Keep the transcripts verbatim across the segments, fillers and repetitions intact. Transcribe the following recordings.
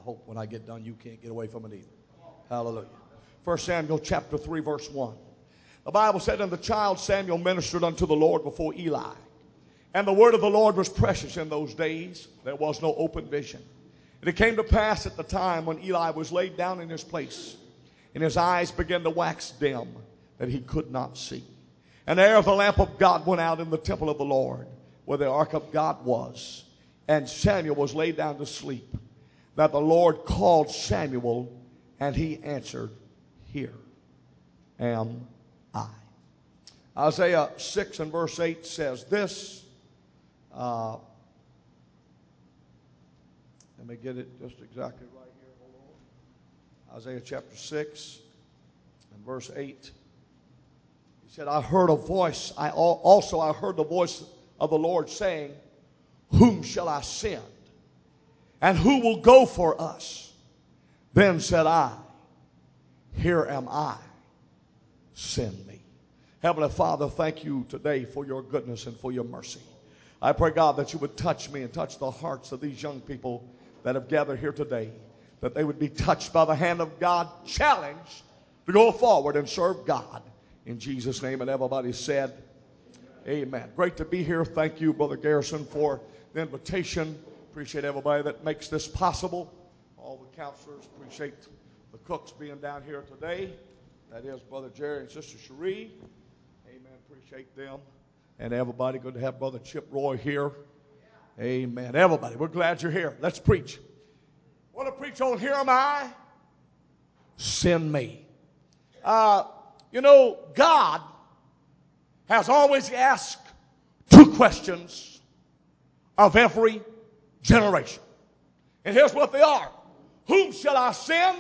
hope when I get done you can't get away from it either. Hallelujah. First Samuel chapter three, verse one. The Bible said, and the child Samuel ministered unto the Lord before Eli. And the word of the Lord was precious in those days. There was no open vision. And it came to pass at the time when Eli was laid down in his place, and his eyes began to wax dim, that he could not see. And ere the lamp of God went out in the temple of the Lord, where the ark of God was, and Samuel was laid down to sleep, that the Lord called Samuel, and he answered, Here am I. Isaiah six and verse eight says this. Uh, let me get it just exactly right here. Hold on. Isaiah chapter six and verse eight. He said, I heard a voice. I also I heard the voice of the Lord saying, Whom shall I send? And who will go for us? Then said I, Here am I. Send me. Heavenly Father, thank you today for your goodness and for your mercy. I pray, God, that you would touch me and touch the hearts of these young people that have gathered here today, that they would be touched by the hand of God, challenged to go forward and serve God. In Jesus' name, and everybody said, amen. Great to be here. Thank you, Brother Garrison, for the invitation. Appreciate everybody that makes this possible. All the counselors, appreciate the cooks being down here today. That is Brother Jerry and Sister Cherie. Amen. Appreciate them. And everybody, good to have Brother Chip Roy here. Amen. Everybody, we're glad you're here. Let's preach. Want to preach on Here Am I? Send me. Uh, you know, God has always asked two questions of every generation. And here's what they are. Whom shall I send?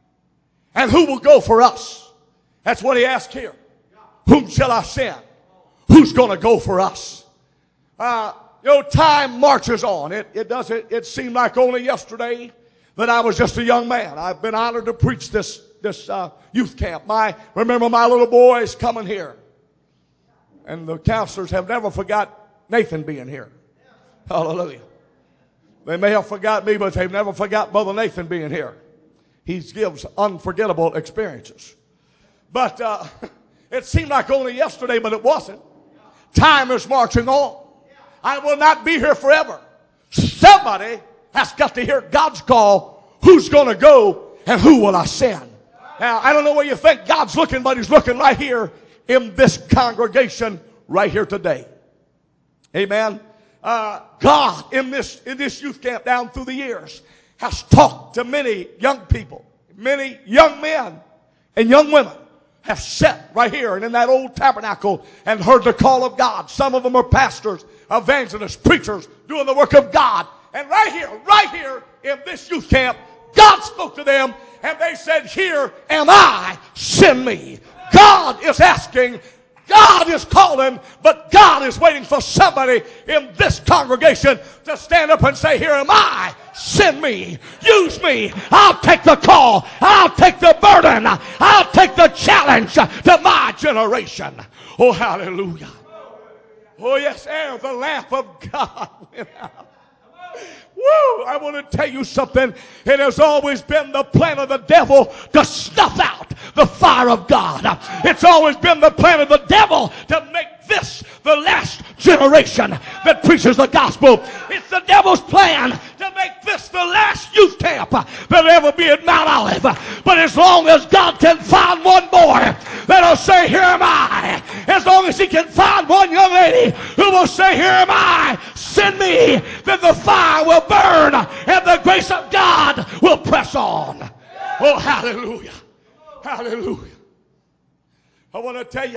And who will go for us? That's what he asked here. Whom shall I send? Who's going to go for us? Uh, you know, time marches on. It, it doesn't, it seemed like only yesterday that I was just a young man. I've been honored to preach this, this uh, youth camp. My, remember my little boys coming here. And the counselors have never forgot Nathan being here. Hallelujah. They may have forgot me, but they've never forgot Brother Nathan being here. He gives unforgettable experiences. But uh, it seemed like only yesterday, but it wasn't. Time is marching on. I will not be here forever. Somebody has got to hear God's call. Who's going to go and who will I send? Now, I don't know where you think God's looking, but he's looking right here in this congregation right here today. Amen. Uh, God in this, in this youth camp down through the years has talked to many young people, many young men and young women have sat right here and in that old tabernacle and heard the call of God. Some of them are pastors, evangelists, preachers doing the work of God. And right here, right here in this youth camp, God spoke to them and they said, Here am I, send me. God is asking, God is calling, but God is waiting for somebody in this congregation to stand up and say, Here am I, send me, use me. I'll take the call, I'll take the burden, I'll take the challenge to my generation. Oh, hallelujah. Oh, yes, ere the lamp of God went out. Woo! I want to tell you something. It has always been the plan of the devil to snuff out the fire of God. It's always been the plan of the devil to make this the last generation that preaches the gospel. It's the devil's plan to make this the last youth camp that'll ever be at Mount Olive. But as long as God can find one boy that'll say, Here am I, as long as he can find one young lady who will say, Here am I, send me, then the fire will burn and the grace of God will press on. Oh, hallelujah. Hallelujah. I want to tell you,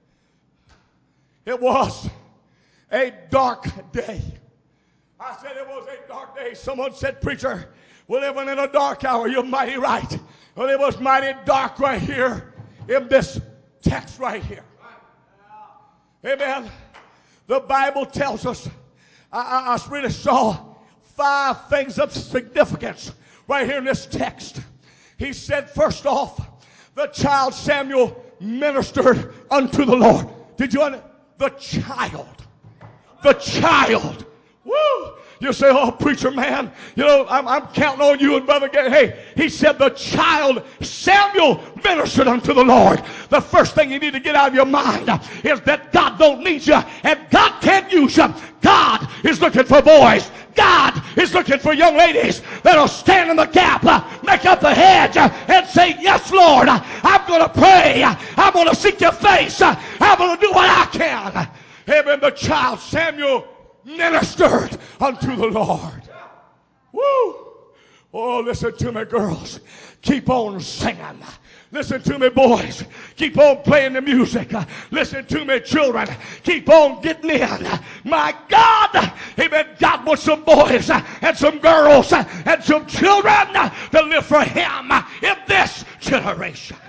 it was a dark day. I said it was a dark day. Someone said, Preacher, we're living in a dark hour. You're mighty right. Well, it was mighty dark right here in this text right here. Amen. The Bible tells us, I, I, I really saw five things of significance right here in this text. He said, first off, the child Samuel ministered unto the Lord. Did you understand? The child. The child. Woo! You say, oh, preacher man, you know, I'm, I'm counting on you and Brother Gary. Hey, he said the child Samuel ministered unto the Lord. The first thing you need to get out of your mind is that God don't need you and God can't use you. God is looking for boys. God is looking for young ladies that'll stand in the gap, uh, make up the hedge, uh, and say, yes, Lord, uh, I'm going to pray. Uh, I'm going to seek your face. Uh, I'm going to do what I can. Amen. The child Samuel ministered unto the Lord. Woo! Oh, listen to me, girls. Keep on singing. Listen to me, boys. Keep on playing the music. Listen to me, children. Keep on getting in. My God, amen. God wants some boys and some girls and some children to live for him in this generation.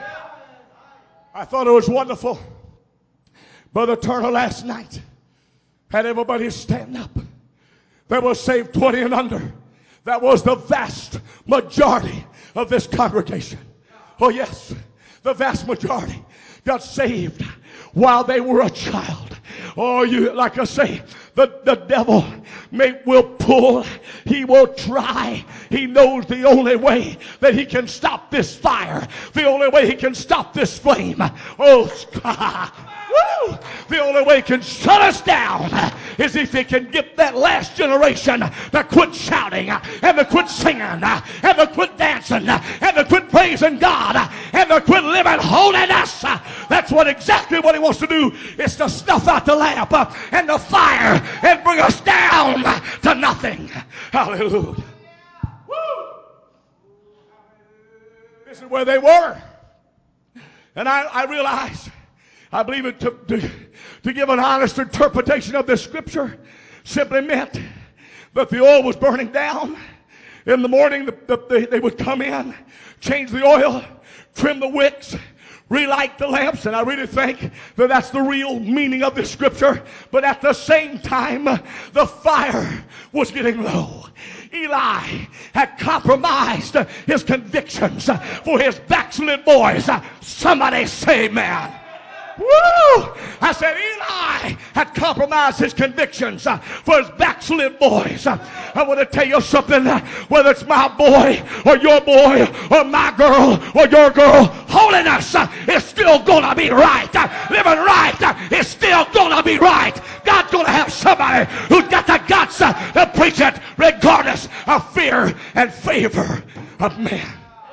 I thought it was wonderful. Brother Turner last night had everybody stand up. That was saved twenty and under. That was the vast majority of this congregation. Oh yes, the vast majority got saved while they were a child. Oh, you, like I say, the, the devil may, will pull, he will try. He knows the only way that he can stop this fire, the only way he can stop this flame. Oh, God. Woo! The only way he can shut us down is if he can get that last generation to quit shouting and to quit singing and to quit dancing and to quit praising God and to quit living holiness. That's what exactly what he wants to do, is to snuff out the lamp and the fire and bring us down to nothing. Hallelujah. Woo! This is where they were. And I, I realize, I believe it to, to, to give an honest interpretation of this scripture simply meant that the oil was burning down. In the morning, the, the, the, they would come in, change the oil, trim the wicks, relight the lamps, and I really think that that's the real meaning of this scripture. But at the same time, the fire was getting low. Eli had compromised his convictions for his backslid boys. Somebody say amen. Woo! I said Eli had compromised his convictions uh, for his backslid boys. Uh, I want to tell you something. Uh, whether it's my boy or your boy or my girl or your girl, holiness uh, is still going to be right. Uh, living right uh, is still going to be right. God's going to have somebody who's got the guts uh, to preach it regardless of fear and favor of man.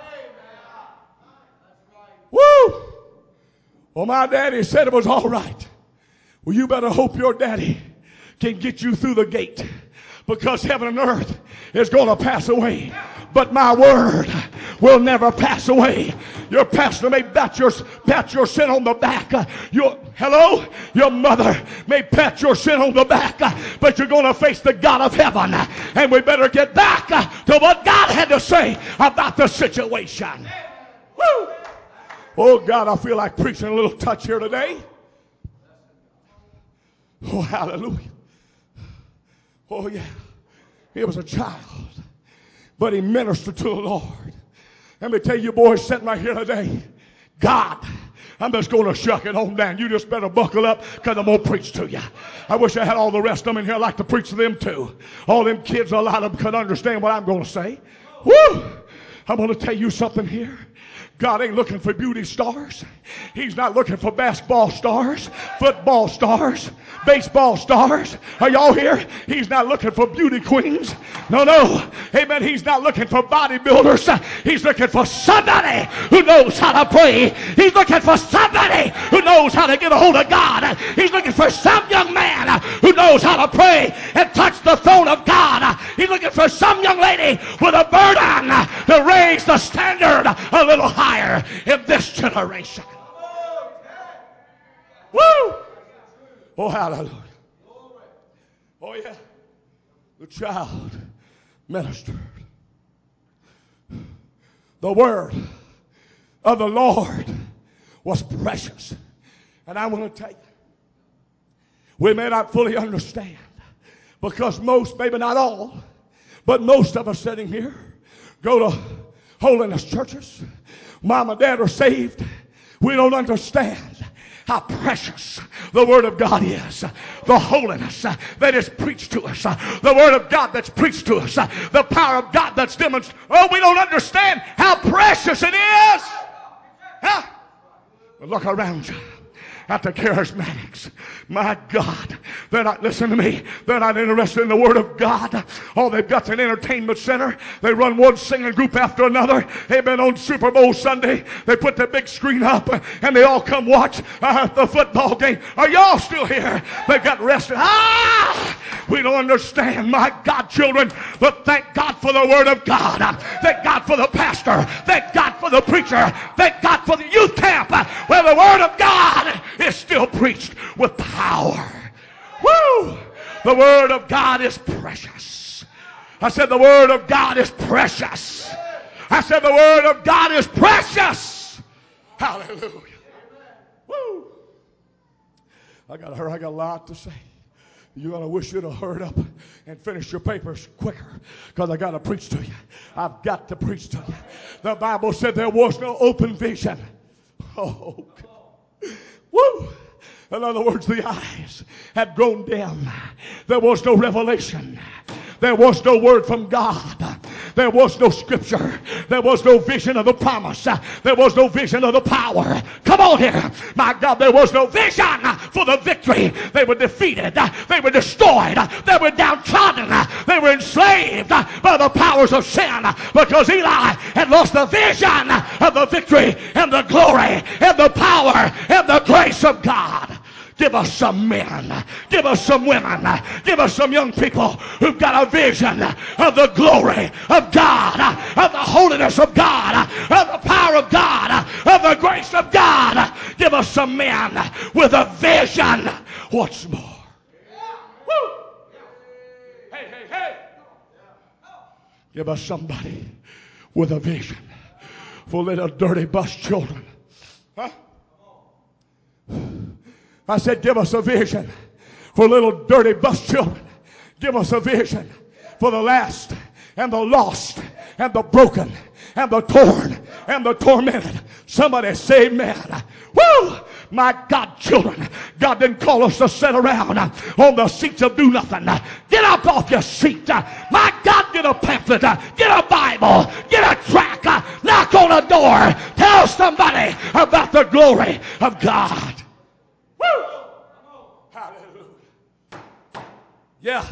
Woo! Well, my daddy said it was all right. Well, you better hope your daddy can get you through the gate, because heaven and earth is going to pass away, but my word will never pass away. Your pastor may pat your, pat your sin on the back. Uh, your, hello? Your mother may pat your sin on the back, uh, but you're going to face the God of heaven. Uh, and we better get back uh, to what God had to say about the situation. Woo! Oh, God, I feel like preaching a little touch here today. Oh, hallelujah. Oh, yeah. He was a child, but he ministered to the Lord. Let me tell you, boys, sitting right here today, God, I'm just going to shuck it on down. You just better buckle up, because I'm going to preach to you. I wish I had all the rest of them in here. I'd like to preach to them too. All them kids, a lot of them could understand what I'm going to say. Woo! I'm going to tell you something here. God ain't looking for beauty stars. He's not looking for basketball stars, football stars, baseball stars. Are y'all here? He's not looking for beauty queens. No, no. Amen. He's not looking for bodybuilders. He's looking for somebody who knows how to pray. He's looking for somebody who knows how to get a hold of God. He's looking for some young man who knows how to pray and touch the throne of God. He's looking for some young lady with a burden to raise the standard a little higher in this generation. Woo! Oh, hallelujah. Oh, yeah. The child ministered. The word of the Lord was precious. And I want to tell you, we may not fully understand, because most, maybe not all, but most of us sitting here go to holiness churches. Mom and dad are saved. We don't understand how precious the Word of God is. The holiness that is preached to us. The Word of God that's preached to us. The power of God that's demonstrated. Oh, we don't understand how precious it is. Huh? Look around you at the charismatics. My God, they're not, listen to me, they're not interested in the Word of God. All they've got's an entertainment center. They run one singing group after another. They've been on Super Bowl Sunday. They put the big screen up and they all come watch uh, the football game. Are y'all still here? They've got rested. Ah! We don't understand, my God, children, but thank God for the Word of God. Thank God for the pastor. Thank God for the preacher. Thank God for the youth camp where the Word of God is still preached with power. Woo! The Word of God is precious. I said the Word of God is precious. I said the Word of God is precious. Hallelujah. Woo! I got to hurry. I got a lot to say. You're going to wish you'd have hurried up and finished your papers quicker, because I got to preach to you. I've got to preach to you. The Bible said there was no open vision. Oh, God. Woo! In other words, the eyes had grown dim. There was no revelation. There was no word from God. There was no scripture. There was no vision of the promise. There was no vision of the power. Come on here. My God, there was no vision for the victory. They were defeated. They were destroyed. They were downtrodden. They were enslaved by the powers of sin, because Eli had lost the vision of the victory and the glory and the power and the grace of God. Give us some men. Give us some women. Give us some young people who've got a vision of the glory of God, of the holiness of God, of the power of God, of the grace of God. Give us some men with a vision. What's more? Woo! Hey, hey, hey. Give us somebody with a vision for little dirty bus children. Huh? I said, give us a vision for little dirty bus children. Give us a vision for the last and the lost and the broken and the torn and the tormented. Somebody say amen. Woo! My God, children, God didn't call us to sit around on the seats of do nothing. Get up off your seat. My God, get a pamphlet. Get a Bible. Get a tract. Knock on a door. Tell somebody about the glory of God. Woo! Hallelujah. Yeah.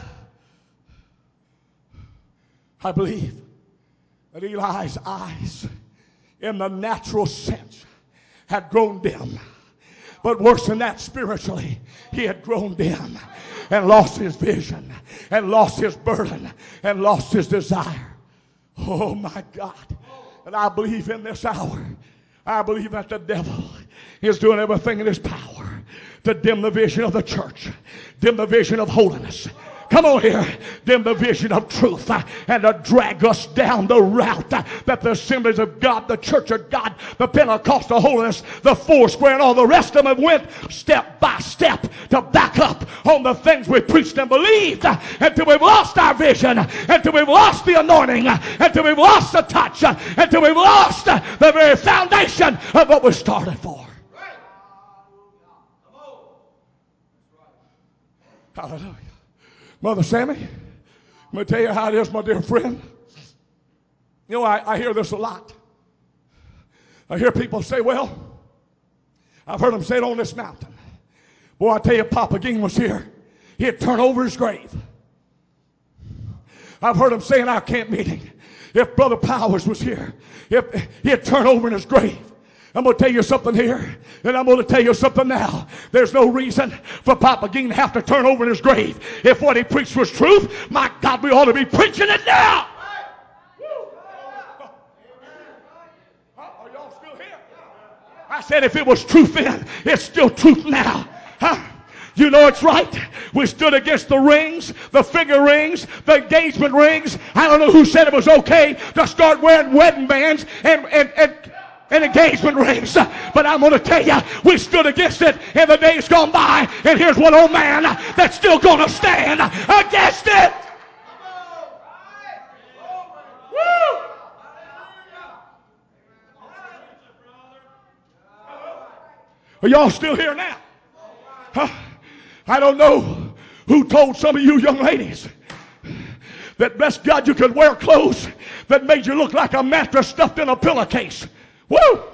I believe that Eli's eyes, in the natural sense, had grown dim. But worse than that, spiritually, he had grown dim and lost his vision and lost his burden and lost his desire. Oh, my God. And I believe in this hour, I believe that the devil is doing everything in his power to dim the vision of the church, dim the vision of holiness. Come on here, dim the vision of truth, uh, and to drag us down the route uh, that the Assemblies of God, the Church of God, the Pentecostal holiness, the Foursquare, and all the rest of them went step by step to back up on the things we preached and believed, uh, until we've lost our vision, uh, until we've lost the anointing, uh, until we've lost the touch, uh, until we've lost uh, the very foundation of what we started for. Hallelujah. Mother Sammy, I'm going to tell you how it is, my dear friend. You know, I, I hear this a lot. I hear people say, well, I've heard them say it on this mountain. Boy, I tell you, Papa Ging was here. He'd turn over his grave. I've heard them say in our camp meeting, if Brother Powers was here, if he'd turn over in his grave. I'm going to tell you something here, and I'm going to tell you something now. There's no reason for Papa Ging to have to turn over in his grave. If what he preached was truth, my God, we ought to be preaching it now. Are y'all still here? I said if it was truth then, it's still truth now. Huh? You know it's right. We stood against the rings, the finger rings, the engagement rings. I don't know who said it was okay to start wearing wedding bands and, and, and and engagement rings, but I'm going to tell you, we stood against it in the days gone by, and here's one old man that's still going to stand against it. Woo! Are y'all still here now? Huh? I don't know who told some of you young ladies that, bless God, you could wear clothes that made you look like a mattress stuffed in a pillowcase. Woo!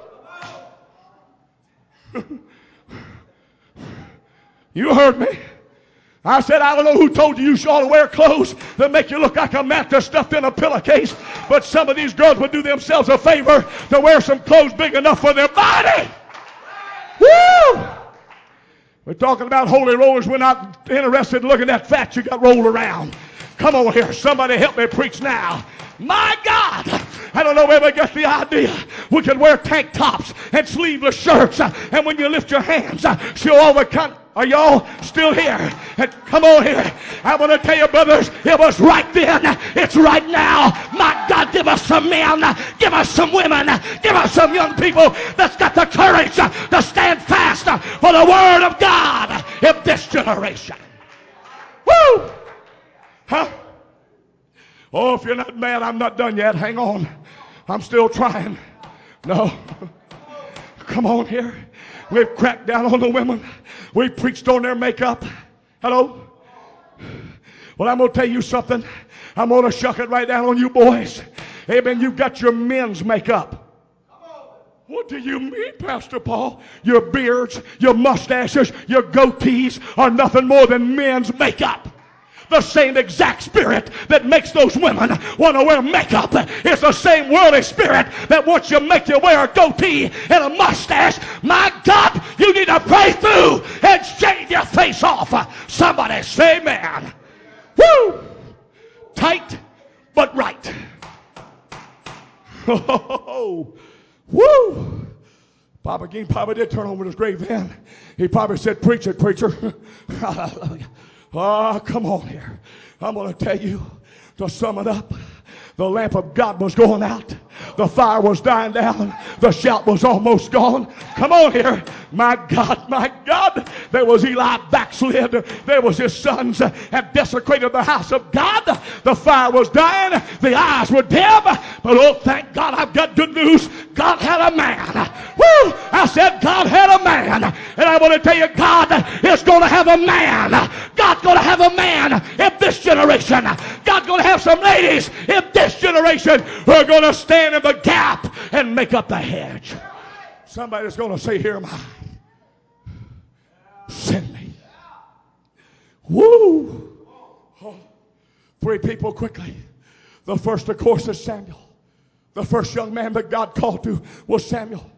You heard me. I said, I don't know who told you you ought to wear clothes that make you look like a mattress stuffed in a pillowcase, but some of these girls would do themselves a favor to wear some clothes big enough for their body. Woo! We're talking about holy rollers. We're not interested in looking at that fat you got rolled around. Come on here. Somebody help me preach now. My God, I don't know where we get the idea. We can wear tank tops and sleeveless shirts, and when you lift your hands, show all the con- Are y'all still here? And come on here. I want to tell you, brothers, it was right then. It's right now. My God, give us some men. Give us some women. Give us some young people that's got the courage to stand fast for the word of God in this generation. Woo! Huh? Oh, if you're not mad, I'm not done yet. Hang on. I'm still trying. No. Come on here. We've cracked down on the women. We've preached on their makeup. Hello? Well, I'm going to tell you something. I'm going to shuck it right down on you boys. Amen. You've got your men's makeup. What do you mean, Pastor Paul? Your beards, your mustaches, your goatees are nothing more than men's makeup. The same exact spirit that makes those women want to wear makeup is the same worldly spirit that wants you to make you wear a goatee and a mustache. My God, you need to pray through and shave your face off. Somebody say amen. Woo! Tight but right. Oh, woo! Papa King probably did turn over his grave then. He probably said, preach it, preacher. Hallelujah. Oh, come on here. I'm going to tell you, to sum it up, the lamp of God was going out. The fire was dying down. The shout was almost gone. Come on here. My God, my God. There was Eli backslid. There was his sons had desecrated the house of God. The fire was dying. The eyes were dim. But oh, thank God, I've got good news. God had a man. Woo! I said God had a man. And I want to tell you, God is going to have a man. God's going to have a man in this generation. God's going to have some ladies in this generation who are going to stand in the gap and make up the hedge. Somebody's going to say, here am I. Send me. Woo! Oh, three people quickly. The first, of course, is Samuel. The first young man that God called to was Samuel.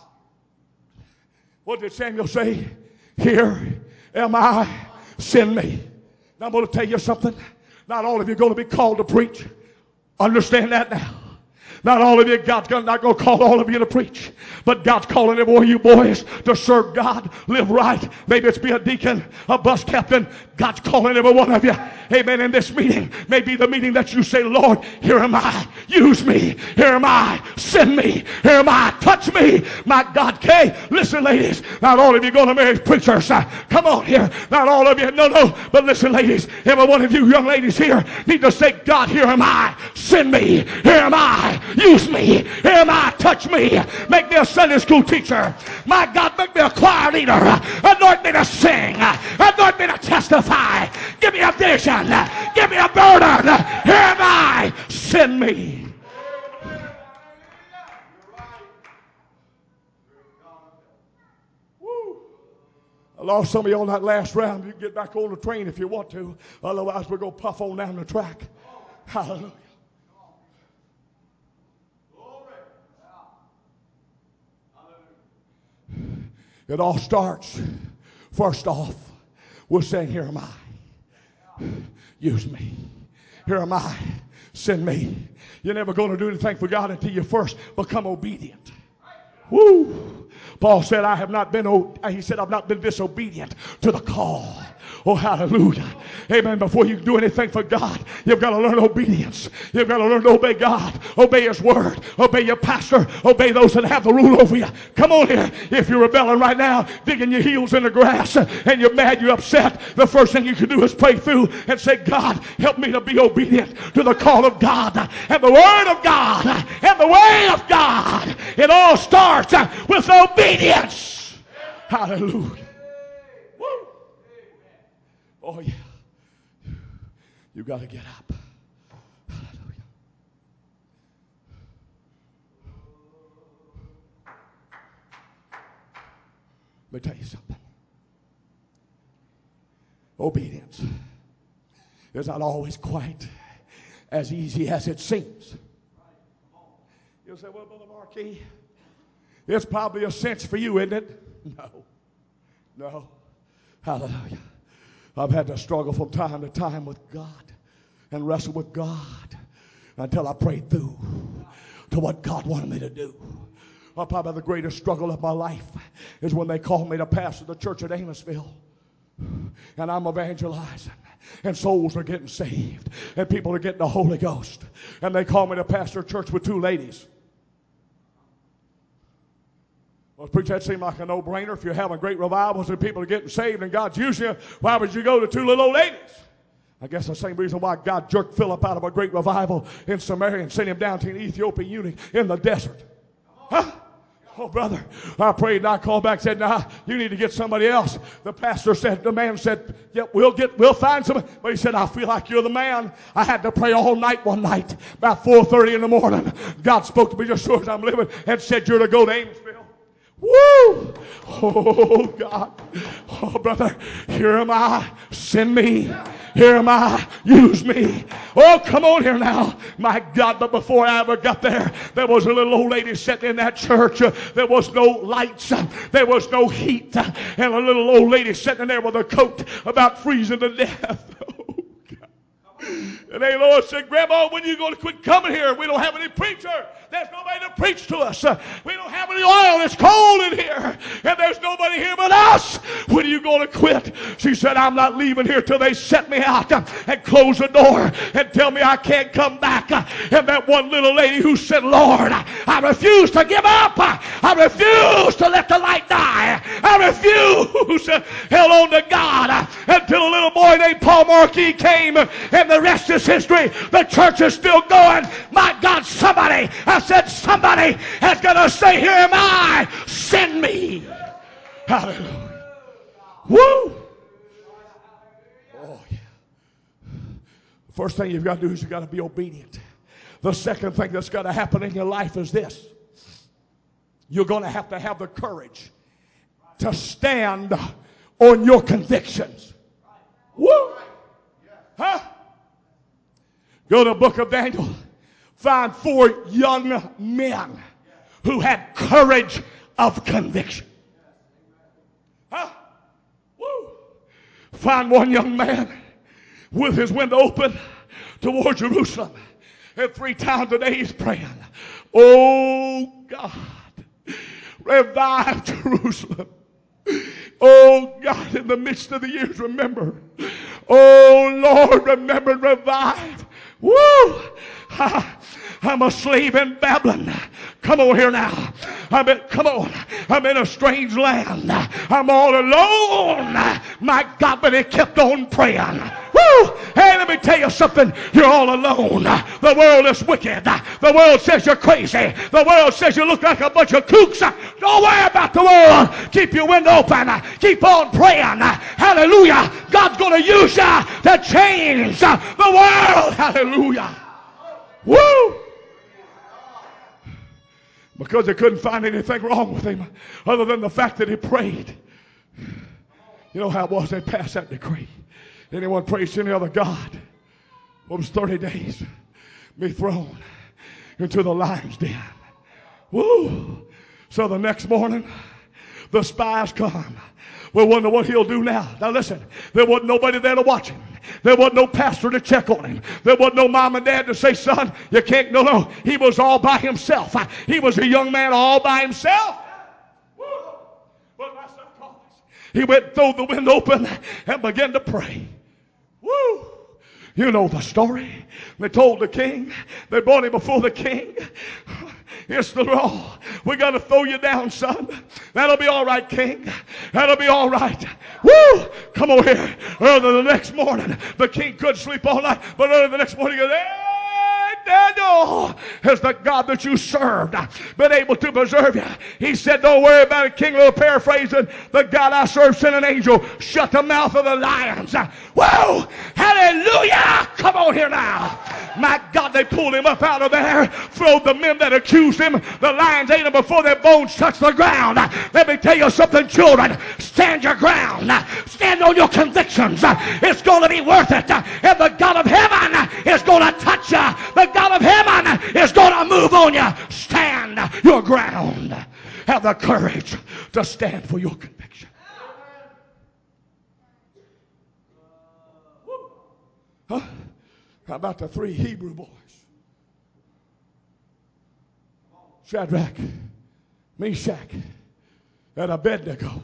What did Samuel say? Here am I. Send me. Now I'm going to tell you something. Not all of you are going to be called to preach. Understand that now. Not all of you, God's not going to call all of you to preach. But God's calling every one of you boys to serve God, live right. Maybe it's be a deacon, a bus captain. God's calling every one of you. Amen. In this meeting, maybe the meeting that you say, Lord, here am I. Use me. Here am I. Send me. Here am I. Touch me. My God, Kay. Listen, ladies. Not all of you going to marry preachers. Come on here. Not all of you. No, no. But listen, ladies. Every one of you young ladies here need to say, God, here am I. Send me. Here am I. Use me. Here am I. Touch me. Make me a Sunday school teacher. My God, make me a choir leader. Anoint me to sing. Anoint me to testify. Give me a vision. Give me a burden. Here am I. Send me. Woo. I lost some of you on that last round. You can get back on the train if you want to. Otherwise, we're going to puff on down the track. Hallelujah. It all starts, first off, with saying, here am I. Use me. Here am I. Send me. You're never going to do anything for God until you first become obedient. Woo! Paul said, I have not been, he said, I've not been disobedient to the call. Oh, hallelujah. Amen. Before you can do anything for God, you've got to learn obedience. You've got to learn to obey God. Obey his word. Obey your pastor. Obey those that have the rule over you. Come on here. If you're rebelling right now, digging your heels in the grass, and you're mad, you're upset, the first thing you can do is pray through and say, God, help me to be obedient to the call of God and the word of God and the way of God. It all starts with obedience. Hallelujah. Woo. Oh, yeah. You got to get up. Hallelujah. Let me tell you something. Obedience is not always quite as easy as it seems. You'll say, well, Brother Marquis, it's probably a cinch for you, isn't it? No. No. Hallelujah. I've had to struggle from time to time with God and wrestle with God until I prayed through to what God wanted me to do. Well, probably the greatest struggle of my life is when they called me to pastor the church at Amosville. And I'm evangelizing, and souls are getting saved, and people are getting the Holy Ghost. And they call me to pastor a church with two ladies. Well, preacher, that seemed like a no-brainer. If you're having great revivals and people are getting saved and God's using you, why would you go to two little old ladies? I guess the same reason why God jerked Philip out of a great revival in Samaria and sent him down to an Ethiopian eunuch in the desert. Huh? Oh, brother, I prayed and I called back and said, nah, you need to get somebody else. The pastor said, the man said, yeah, we'll get, we'll find somebody. But he said, I feel like you're the man. I had to pray all night one night, about four thirty in the morning. God spoke to me just as sure as I'm living and said, you're to go to Amosville. Woo! Oh, God. Oh, brother, here am I. Send me. Here am I. Use me. Oh, come on here now. My God, but before I ever got there, there was a little old lady sitting in that church. Uh, there was no lights. Uh, there was no heat. Uh, and a little old lady sitting there with a coat about freezing to death. And they Lord said, Grandma, when are you going to quit coming here? We don't have any preacher. There's nobody to preach to us. Uh, we don't have any oil. It's cold in here. And there's nobody here but us. When are you going to quit? She said, I'm not leaving here till they set me out uh, and close the door and tell me I can't come back. Uh, and that one little lady who said, Lord, I, I refuse to give up. Uh, I refuse to let the light die. I refuse to held on to God uh, until a little boy named Paul Marquis came, uh, and the rest is history. The church is still going. My God, somebody, I said somebody has got to say, here am I, send me. Hallelujah. Woo! Oh, yeah. First thing you've got to do is you've got to be obedient. The second thing that's got to happen in your life is this. You're going to have to have the courage to stand on your convictions. Woo! Huh? Go to the book of Daniel. Find four young men who had courage of conviction. Huh? Woo! Find one young man with his window open toward Jerusalem. And three times a day he's praying, oh God, revive Jerusalem. Oh God, in the midst of the years, remember. Oh Lord, remember and revive. Woo! I, I'm a slave in Babylon. Come on here now. I'm in, come on. I'm in a strange land. I'm all alone. My God, but he kept on praying. Woo! Hey, let me tell you something. You're all alone. The world is wicked. The world says you're crazy. The world says you look like a bunch of kooks. Don't worry about the world. Keep your window open. Keep on praying. Hallelujah. God's going to use you to change the world. Hallelujah. Woo! Because they couldn't find anything wrong with him other than the fact that he prayed. You know how it was? They passed that decree. Anyone prays to any other God, what was thirty days, be thrown into the lion's den. Woo! So the next morning, the spies come. We wonder what he'll do now. Now listen, there wasn't nobody there to watch him. There wasn't no pastor to check on him. There wasn't no mom and dad to say, son, you can't. No, no. He was all by himself. He was a young man all by himself. Woo! But my son calls. He went through the window open and began to pray. Woo! You know the story. They told the king. They brought him before the king. It's the law. We got to throw you down, son. That'll be all right, king. That'll be all right. Woo! Come on here. Early the next morning, the king couldn't sleep all night, but early the next morning, he goes, hey, Daniel, has the God that you served been able to preserve you? He said, don't worry about it, King. A little paraphrasing. The God I serve sent an angel, shut the mouth of the lions. Whoa! Hallelujah! Come on here now. My God, they pulled him up out of there, throwed the men that accused him. The lions ate him before their bones touched the ground. Let me tell you something, children. Stand your ground. Stand on your convictions. It's going to be worth it. And the God of heaven is going to touch you. The God of heaven is going to move on you. Stand your ground. Have the courage to stand for your conviction. Huh? How about the three Hebrew boys? Shadrach, Meshach, and Abednego.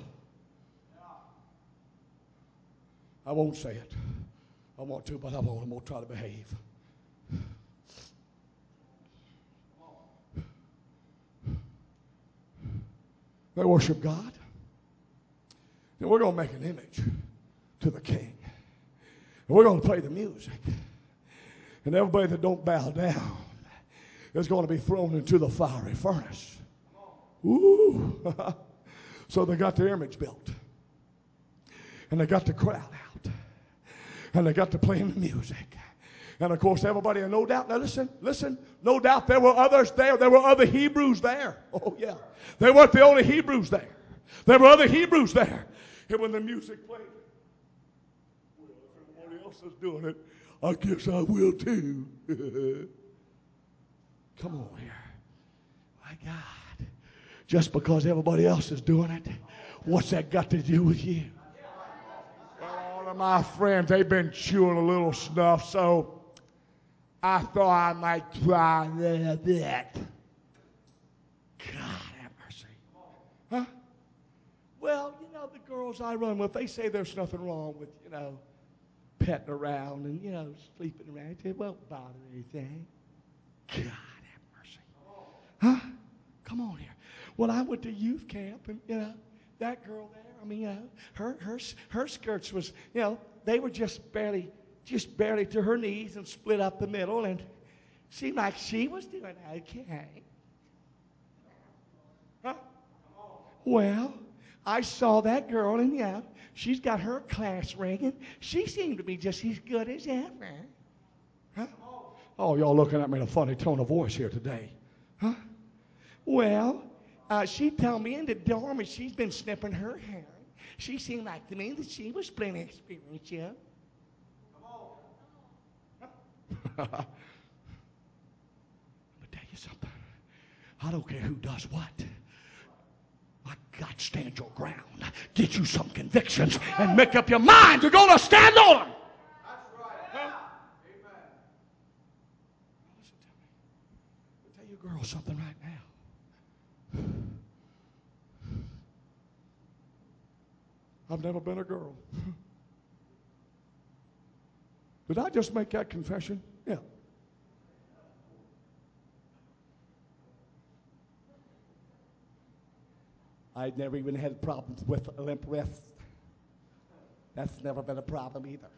I won't say it. I want to, but I won't. I'm going to try to behave. They worship God. And we're going to make an image to the king. And we're going to play the music. And everybody that don't bow down is going to be thrown into the fiery furnace. Ooh. So they got their image built. And they got the crowd out. And they got to playing the music. And of course, everybody, and no doubt, now listen, listen, no doubt there were others there. There were other Hebrews there. Oh, yeah. They weren't the only Hebrews there. There were other Hebrews there. And when the music played, well, if everybody else is doing it, I guess I will too. Come on here. My God. Just because everybody else is doing it, what's that got to do with you? Well, all of my friends, they've been chewing a little snuff, so I thought I might try that bit. God have mercy. Huh? Well, you know, the girls I run with, they say there's nothing wrong with, you know, petting around and, you know, sleeping around. It won't bother anything. God have mercy. Huh? Come on here. Well, I went to youth camp, and, you know, that girl there, I mean, you know, her, her, her skirts was, you know, they were just barely, just barely to her knees and split up the middle, and seemed like she was doing okay. Huh? Well, I saw that girl, and, yeah, she's got her class ring, and she seemed to be just as good as ever. Huh? Oh, y'all looking at me in a funny tone of voice here today. Huh? Well, uh, she told me in the dorm and she's been snipping her hair. She seemed like to me that she was plenty experienced, yeah. Let me tell you something. I don't care who does what. My God, stand your ground. Get you some convictions and make up your mind. You're going to stand on them. That's right. Huh? Amen. Listen to me. I'll tell you girls something right now. I've never been a girl. Did I just make that confession? Yeah. I'd never even had problems with a limp wrist. That's never been a problem either.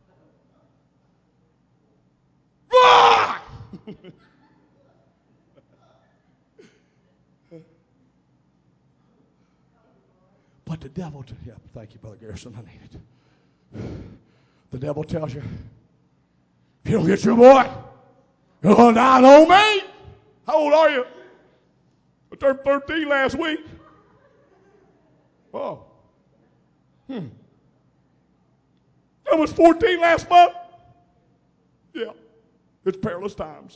But the devil, t- yeah, thank you, Brother Garrison, I need it. The devil tells you, if you don't get your boy, you're going to die an old maid. How old are you? I turned thirteen last week. Oh. Hmm. I was fourteen last month. Yeah. It's perilous times.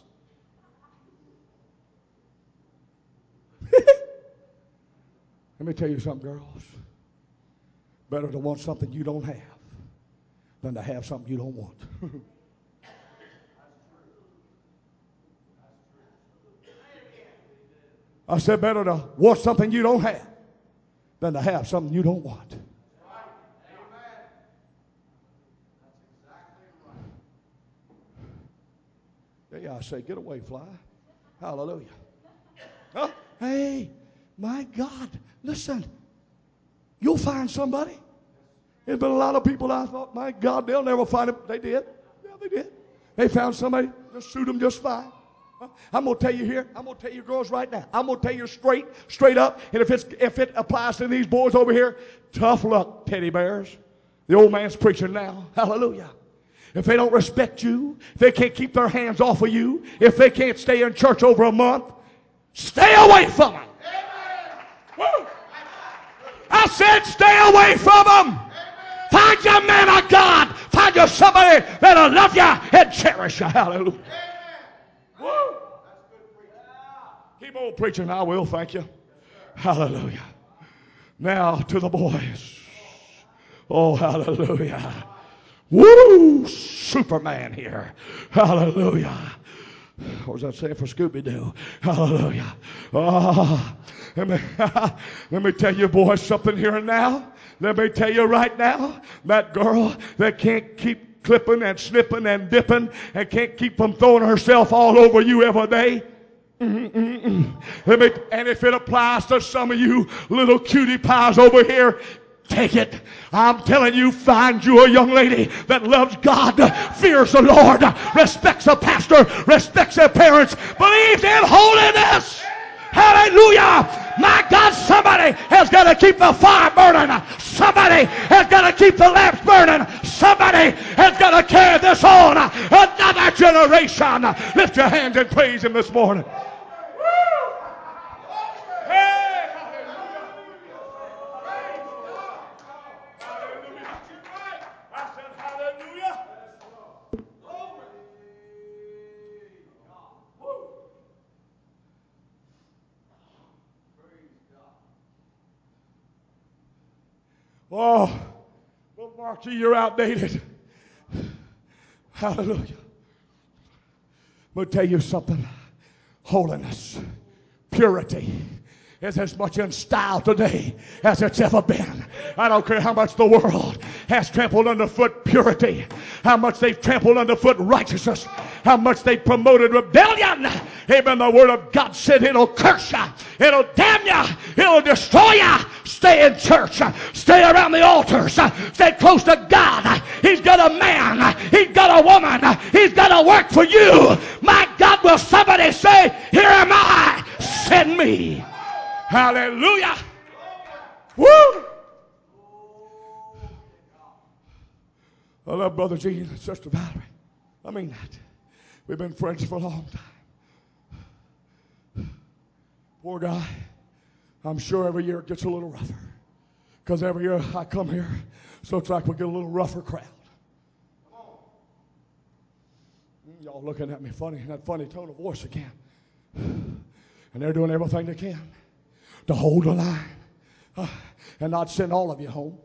Let me tell you something, girls. Better to want something you don't have than to have something you don't want. I said better to want something you don't have than to have something you don't want. Yeah, yeah, I say, get away, fly. Hallelujah. Huh? Hey, my God, listen. You'll find somebody. There's been a lot of people I thought, my God, they'll never find him. They did. Yeah, they did. They found somebody that suited them just fine. I'm going to tell you here, I'm going to tell you girls right now, I'm going to tell you straight, straight up, and if, it's, if it applies to these boys over here, tough luck, teddy bears. The old man's preaching now. Hallelujah. If they don't respect you, if they can't keep their hands off of you, if they can't stay in church over a month, stay away from them. Woo. I said stay away from them. Find your man of God. Find you somebody that'll love you and cherish you. Hallelujah. Woo. Keep on preaching. I will. Thank you. Hallelujah. Now to the boys. Oh, hallelujah. Woo! Superman here. Hallelujah. What was that saying for Scooby-Doo? Hallelujah. Oh, let me, let me tell you, boys, something here and now. Let me tell you right now, that girl that can't keep clipping and snipping and dipping and can't keep from throwing herself all over you every day. Mm-mm-mm. Let me, and if it applies to some of you little cutie pies over here, take it. I'm telling you, find you a young lady that loves God, fears the Lord, respects a pastor, respects their parents, believes in holiness. Hallelujah. My God, somebody has got to keep the fire burning. Somebody has got to keep the lamps burning. Somebody has got to carry this on. Another generation. Lift your hands and praise Him this morning. Hey. Oh, well, Marky, you're outdated. Hallelujah. I'm going to tell you something. Holiness, purity is as much in style today as it's ever been. I don't care how much the world has trampled underfoot purity, how much they've trampled underfoot righteousness, how much they've promoted rebellion. Amen. The Word of God said it'll curse you, it'll damn you, it'll destroy you. Stay in church, stay around the altars, stay close to God. He's got a man, he's got a woman, he's got to work for you. My God, will somebody say, here am I, send me. Hallelujah. Woo. I love Brother Gene and Sister Valerie. I mean that. We've been friends for a long time. Poor guy. I'm sure every year it gets a little rougher. Because every year I come here, so it's like we get a little rougher crowd. Y'all looking at me funny, that funny tone of voice again. And they're doing everything they can to hold the line uh, and not send all of you home.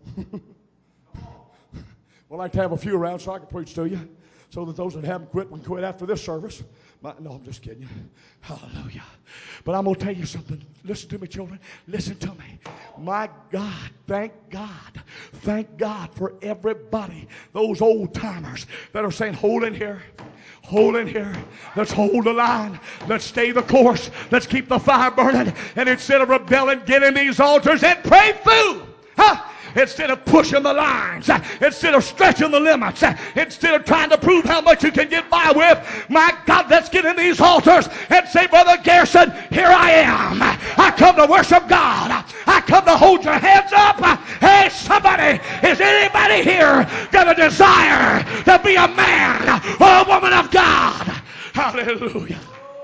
We'd like to have a few around so I can preach to you, so that those that haven't quit can quit after this service. My, no, I'm just kidding you. Hallelujah. But I'm going to tell you something. Listen to me, children. Listen to me. My God, thank God. Thank God for everybody, those old timers that are saying, hold in here. Hold in here. Let's hold the line. Let's stay the course. Let's keep the fire burning. And instead of rebelling, get in these altars and pray through. Huh? Instead of pushing the lines, instead of stretching the limits, instead of trying to prove how much you can get by with, my God, let's get in these altars and say, Brother Garrison, here I am. I come to worship God. I come to hold your hands up. Hey, somebody, is anybody here got a desire to be a man or a woman of God? Hallelujah.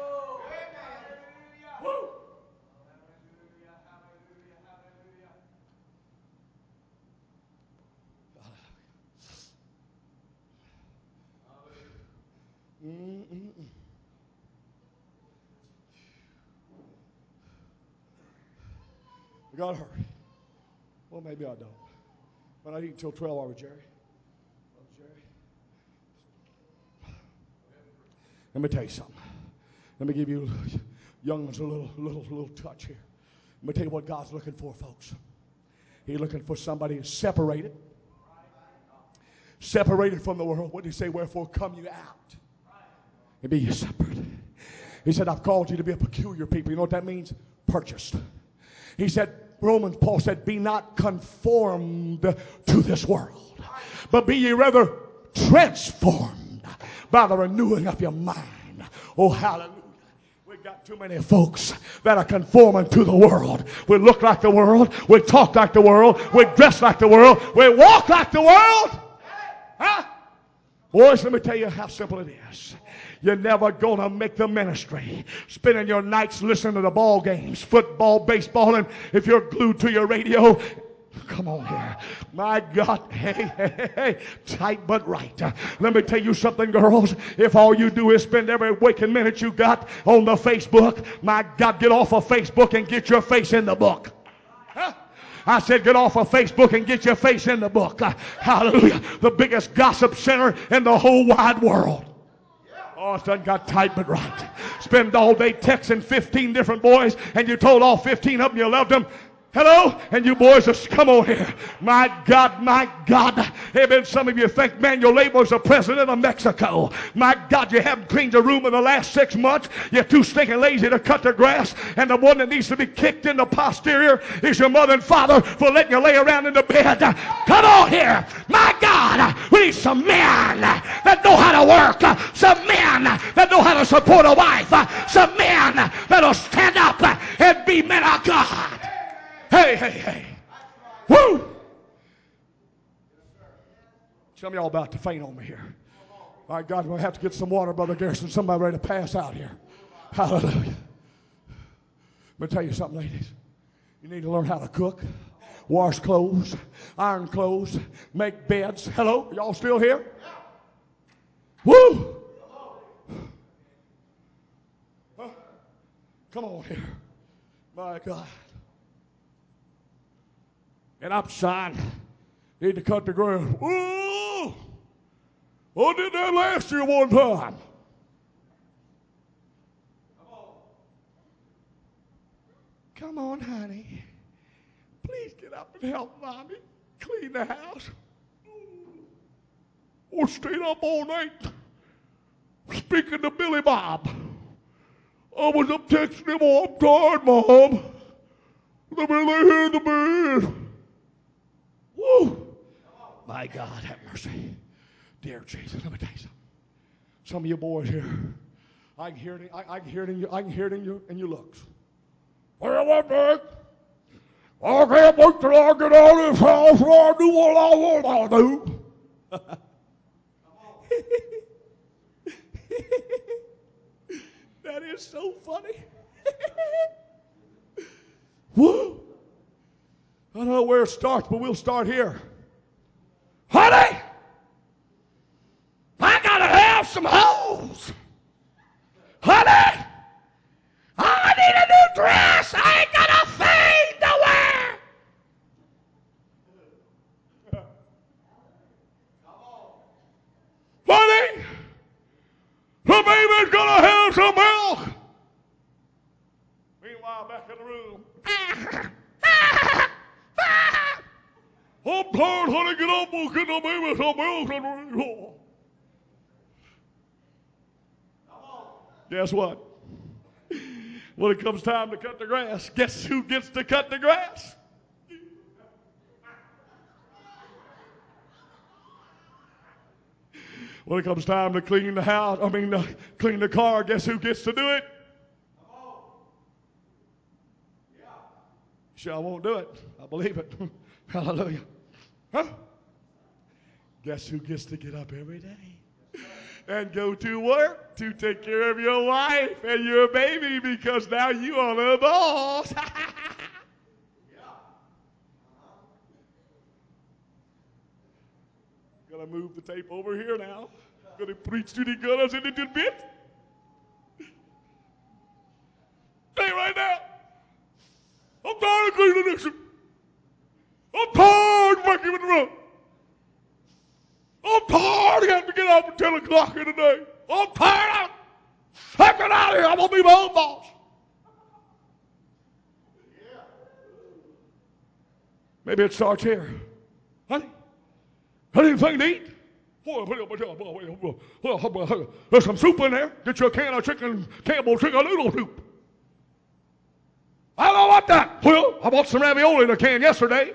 Mm-mm-mm. We gotta hurry. Well, maybe I don't. But I eat until twelve hours, Jerry. Jerry. Let me tell you something. Let me give you young ones a little, little, little touch here. Let me tell you what God's looking for, folks. He's looking for somebody who's separated. Separated from the world. What did he say? Wherefore come you out and be ye separate. He said, I've called you to be a peculiar people. You know what that means? Purchased. He said, Romans, Paul said, be not conformed to this world, but be ye rather transformed by the renewing of your mind. Oh, hallelujah. got too many folks that are conforming to the world. We look like the world. We talk like the world. We dress like the world. We walk like the world. Huh? Boys, let me tell you how simple it is. You're never going to make the ministry. Spending your nights listening to the ball games, football, baseball, and if you're glued to your radio, come on here. My God. Hey, hey, hey, hey. Tight but right. Uh, let me tell you something, girls. If all you do is spend every waking minute you got on the Facebook, my God, get off of Facebook and get your face in the book. Huh? I said get off of Facebook and get your face in the book. Uh, hallelujah. The biggest gossip center in the whole wide world. Oh, it's done got tight but right. Spend all day texting fifteen different boys and you told all fifteen of them you loved them. Hello? And you boys just come on here. My God, my God. Amen. Some of you think Manuel Labor's the president of Mexico. My God, you haven't cleaned your room in the last six months. You're too stinking lazy to cut the grass. And the one that needs to be kicked in the posterior is your mother and father for letting you lay around in the bed. Come on here. My God, we need some men that know how to work. Some men that know how to support a wife. Some men that'll stand up and be men of God. Hey, hey, hey. Woo! Some of y'all about to faint on me here. My God, we'll have to get some water, Brother Garrison. Somebody ready to pass out here. Hallelujah. Let me tell you something, ladies. You need to learn how to cook, wash clothes, iron clothes, make beds. Hello? Y'all still here? Woo! Huh? Come on here. My God. And I'm sign. Need to cut the grass. Ooh! I did that last year one time. Come on, honey. Please get up and help Mommy clean the house. Or stayed up all night speaking to Billy Bob. I was up texting him, oh, I'm tired, Mom. Let me lay here in the bed. Woo! My God, have mercy. Dear Jesus, let me tell you something. Some of you boys here, I can hear it. I, I can hear it in you. I can hear it in your in your looks. Well, what, Dick? I can't wait till I get out of this house and I do what I want to do. That is so funny. Woo! I don't know where it starts, but we'll start here. Honey, I gotta have some hoes. Honey, I need a new dress. I ain't got a thing to wear. Honey, the baby's gonna have some milk. Meanwhile, back in the room. I'm tired, honey. Get up and get the baby some milk. Guess what? When it comes time to cut the grass, guess who gets to cut the grass? When it comes time to clean the house, I mean, uh, clean the car, guess who gets to do it? Sure, I won't do it. I believe it. Hallelujah. Huh? Guess who gets to get up every day and go to work to take care of your wife and your baby because now you are the boss. Gonna move the tape over here now. Gonna preach to the girls in a little bit. Stay right now. I'm tired of cleaning this. I'm tired of working with the room. I'm tired of having to get up at ten o'clock in the day. I'm tired of it. Get out of here. I'm going to be my own boss. Maybe it starts here. Honey, anything to eat? There's some soup in there. Get you a can of chicken, Campbell chicken noodle soup. I don't want that. Well, I bought some ravioli in a can yesterday.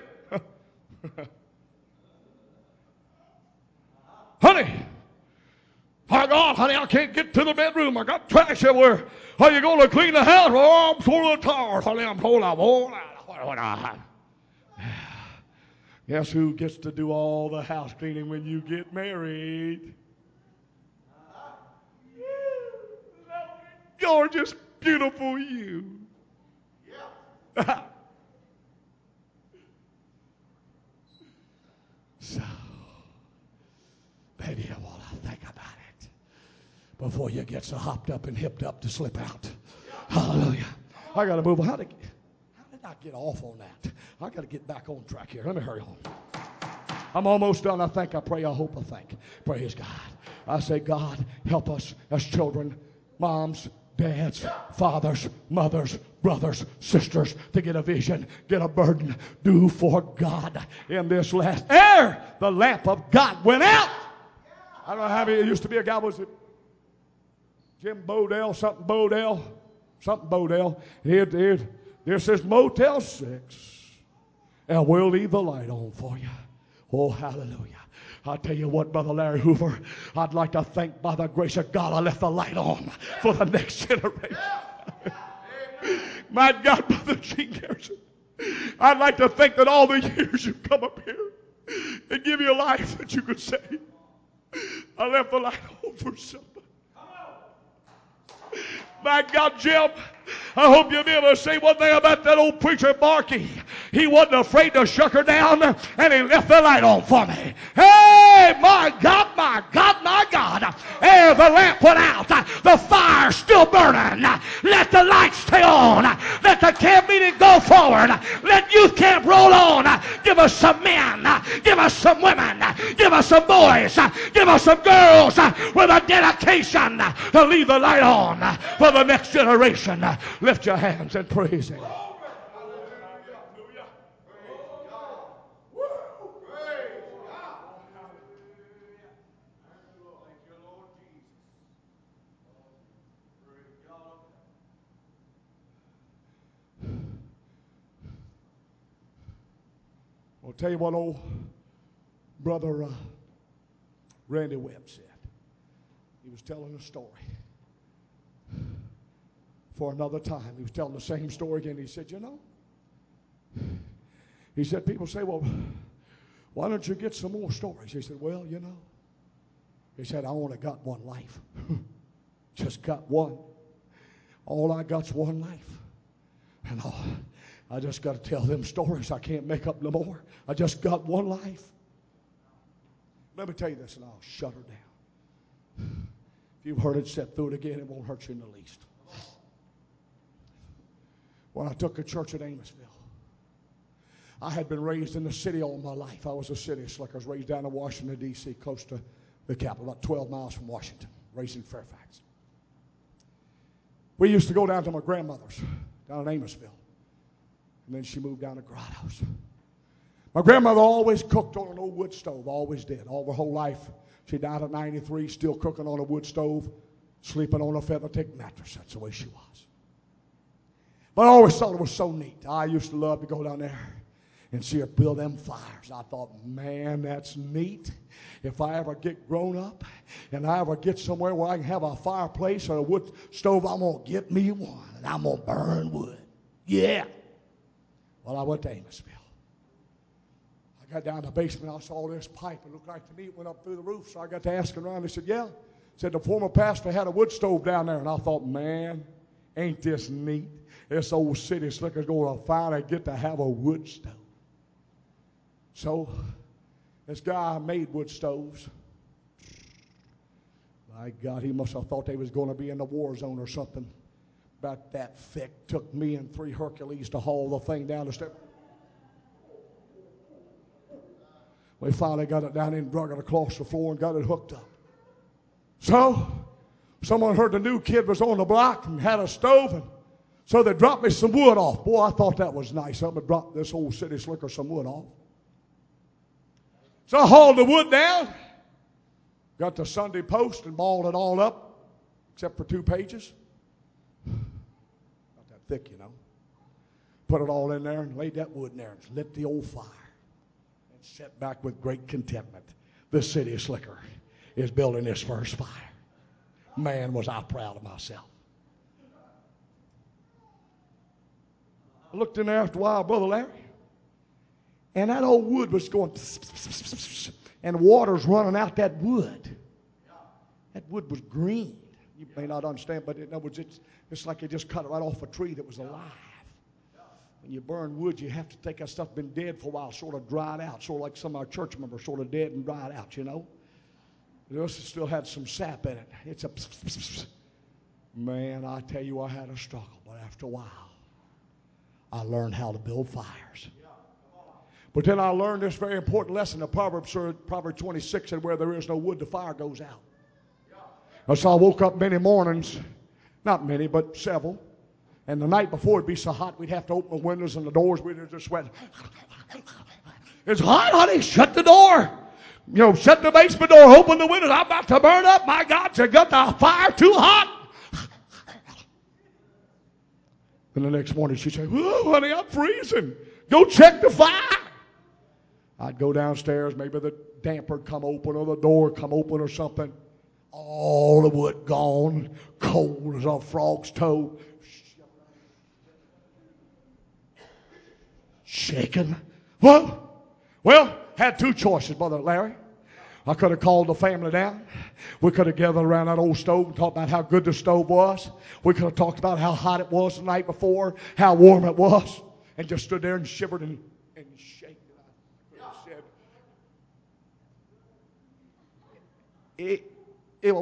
Honey, my God, honey, I can't get to the bedroom. I got trash everywhere. Are you going to clean the house? Oh, I'm so tired. I'm so tired. Guess who gets to do all the house cleaning when you get married? Gorgeous, beautiful you. Yeah. So, maybe you want to think about it before you get so hopped up and hipped up to slip out. Hallelujah. I got to move on. How did, how did I get off on that? I got to get back on track here. Let me hurry on. I'm almost done. I think, I pray, I hope, I think. Praise God. I say, God, help us as children, moms, dads, fathers, mothers, brothers, sisters, to get a vision, get a burden, do for God in this last air. The lamp of God went out. I don't know how many, it used to be a guy, was it Jim Bodell, something Bodell, something Bodell. Here, here, this is Motel six, and we'll leave the light on for you. Oh, hallelujah. I'll tell you what, Brother Larry Hoover, I'd like to thank, by the grace of God, I left the light on for the next generation. My God, Brother Gene Garrison, I'd like to think that all the years you've come up here and give you a life that you could say, I left the light on for somebody. My God, Jim, I hope you'll be able to say one thing about that old preacher, Markey. He wasn't afraid to shuck her down, and he left the light on for me. Hey, my God, my God, my God. Hey, the lamp went out. The fire's still burning. Let the light stay on. Let the camp meeting go forward. Let youth camp roll on. Give us some men. Give us some women. Give us some boys. Give us some girls with a dedication to leave the light on for the next generation. Lift your hands and praise Him. I'll tell you what old brother uh, Randy Webb said. He was telling a story. For another time, he was telling the same story again. He said, you know, he said, people say, well, why don't you get some more stories? He said, well, you know, he said, I only got one life. Just got one. All I got's one life. And I'll, I just got to tell them stories. I can't make up no more. I just got one life. Let me tell you this, and I'll shut her down. If you've heard it, sit through it again. It won't hurt you in the least. When I took a church at Amosville, I had been raised in the city all my life. I was a city slicker. I was raised down in Washington, D C, close to the capital, about twelve miles from Washington, raised in Fairfax. We used to go down to my grandmother's down in Amosville, and then she moved down to Grottoes. My grandmother always cooked on an old wood stove, always did, all her whole life. She died at ninety-three, still cooking on a wood stove, sleeping on a feather-tick mattress. That's the way she was. But I always thought it was so neat. I used to love to go down there and see her build them fires. I thought, man, that's neat. If I ever get grown up and I ever get somewhere where I can have a fireplace or a wood stove, I'm going to get me one, and I'm going to burn wood. Yeah. Well, I went to Amosville. I got down in the basement. I saw this pipe. It looked like to me it went up through the roof. So I got to asking around. They said, yeah. Said the former pastor had a wood stove down there. And I thought, man, ain't this neat? This old city slicker's going to finally get to have a wood stove. So this guy made wood stoves. My God, he must have thought they was going to be in the war zone or something. About that thick. Took me and three Hercules to haul the thing down the step. We finally got it down in, drug it across the floor, and got it hooked up. So someone heard the new kid was on the block and had a stove, and so they dropped me some wood off. Boy, I thought that was nice. I'm going to drop this old city slicker some wood off. So I hauled the wood down, got the Sunday Post and balled it all up, except for two pages. Not that thick, you know. Put it all in there and laid that wood in there and lit the old fire. And sat back with great contentment. The city slicker is building his first fire. Man, was I proud of myself. I looked in there after a while, Brother Larry, and that old wood was going, and water's running out that wood. That wood was green. You may not understand, but in other words, it's, it's like they just cut it right off a tree that was alive. When you burn wood, you have to take that stuff been dead for a while, sort of dried out, sort of like some of our church members, sort of dead and dried out, you know. This still had some sap in it. It's a pss, pss, pss. Man, I tell you, I had a struggle, but after a while, I learned how to build fires. But then I learned this very important lesson. of Proverbs, Proverbs twenty-six, and where there is no wood, the fire goes out. And so I woke up many mornings, not many, but several. And the night before it'd be so hot we'd have to open the windows and the doors. We'd just sweat. It's hot, honey. Shut the door. You know, shut the basement door. Open the windows. I'm about to burn up. My God, you got the fire too hot. And the next morning she'd say, "Oh, honey, I'm freezing. Go check the fire." I'd go downstairs. Maybe the damper'd come open or the door come open or something. All the wood gone, cold as a frog's toe. Shaking. Well, well, had two choices, Brother Larry. I could have called the family down. We could have gathered around that old stove and talked about how good the stove was. We could have talked about how hot it was the night before, how warm it was, and just stood there and shivered and, and shaken. I could have said, it, it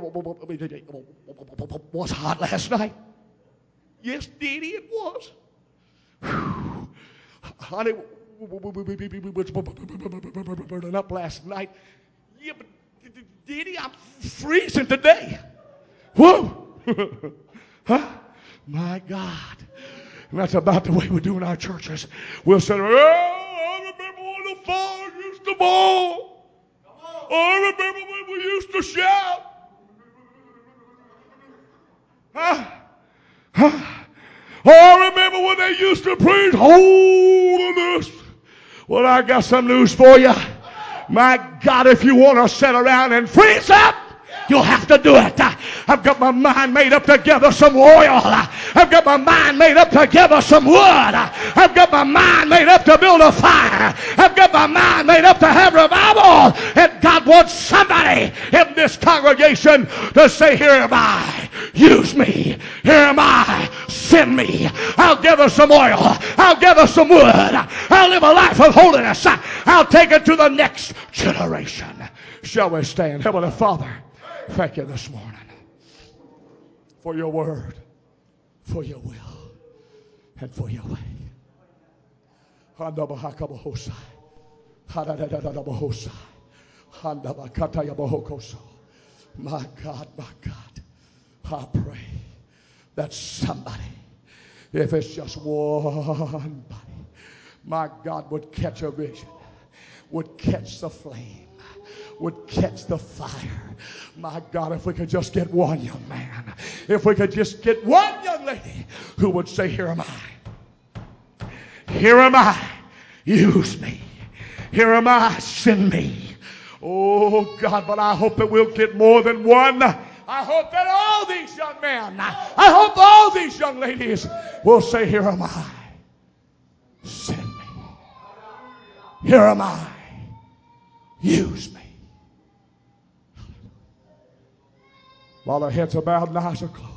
was hot last night. Yes, Diddy, it was. Whew. Honey, we was burning up last night. Yeah, but Diddy, I'm freezing today. Whoa. Huh? My God. And that's about the way we do in our churches. We'll say, "Oh, I remember when the fire used to boil. Oh, I remember when we used to shout. Huh? Huh? Oh, I remember when they used to preach holiness." Well, I got some news for you. My God, if you want to sit around and freeze up, you'll have to do it. I've got my mind made up to gather some oil. I've got my mind made up to gather some wood. I've got my mind made up to build a fire. I've got my mind made up to have revival. And God wants somebody in this congregation to say, "Here am I. Use me. Here am I. Send me. I'll gather some oil. I'll gather some wood. I'll live a life of holiness. I'll take it to the next generation." Shall we stand? Heavenly Father, thank you this morning for your word, for your will, and for your way. My God, my God, I pray that somebody, if it's just one body, my God, would catch a vision, would catch the flame, would catch the fire. My God, if we could just get one young man, if we could just get one young lady who would say, "Here am I. Here am I. Use me. Here am I. Send me." Oh God, but I hope that we'll get more than one. I hope that all these young men, I hope all these young ladies will say, "Here am I. Send me. Here am I. Use me." While their heads are bowed and eyes are closed,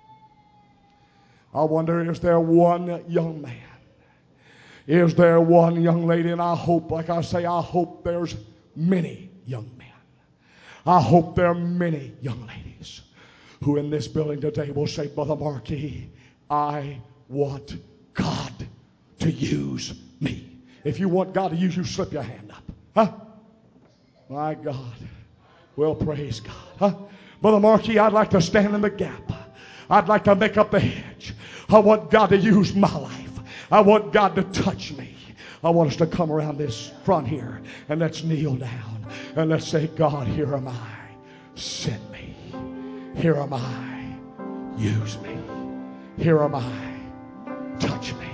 I wonder, is there one young man? Is there one young lady? And I hope, like I say, I hope there's many young men. I hope there are many young ladies who in this building today will say, "Brother Marquis, I want God to use me." If you want God to use you, slip your hand up. Huh? My God. Well, praise God. Huh? Brother Marquis, I'd like to stand in the gap. I'd like to make up the hedge. I want God to use my life. I want God to touch me. I want us to come around this front here and let's kneel down and let's say, "God, here am I. Send me. Here am I. Use me. Here am I. Touch me."